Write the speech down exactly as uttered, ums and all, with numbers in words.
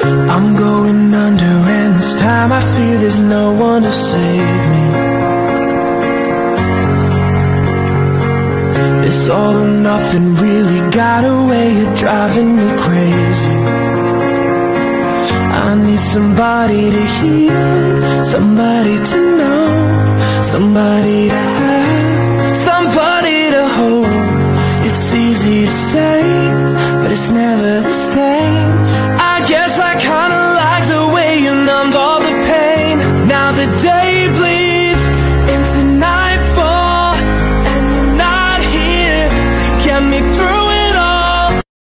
I'm going under, and this time I fear there's no one to save me. This all or nothing really got a way of driving me crazy. I need somebody to hear, somebody to know, somebody to have, somebody to hold. It's easy to say, but it's never the